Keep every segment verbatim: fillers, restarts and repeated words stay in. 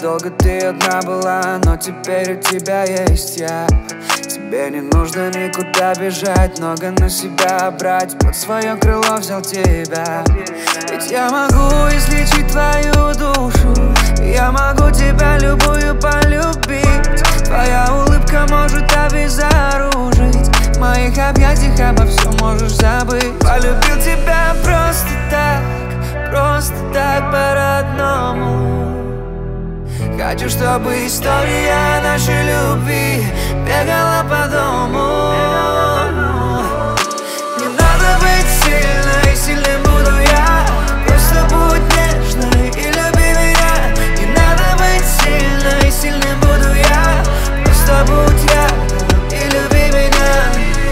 долго ты одна была, но теперь у тебя есть я. Тебе не нужно никуда бежать, много на себя брать, под свое крыло взял тебя. Ведь я могу излечить твою душу, я могу тебя любую полюбить. Твоя улыбка может обезоружить, в моих объятиях обо всем можешь забыть. Полюбил тебя просто так, просто так по-родному. Хочу, чтобы история нашей любви бегала по дому. Не надо быть сильной, сильным буду я. Просто будь нежной и люби меня. Не надо быть сильной, сильным буду я. Просто будь рядом и люби меня.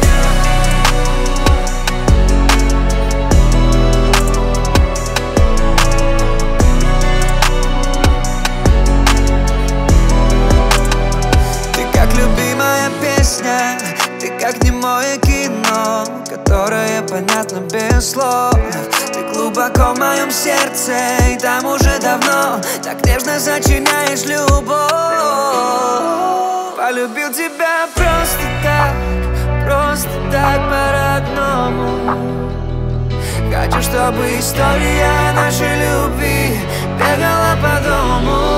Ты как немое кино, которое понятно без слов. Ты глубоко в моем сердце, и там уже давно так нежно сочиняешь любовь. Полюбил тебя просто так, просто так по-родному. Хочу, чтобы история нашей любви бегала по дому.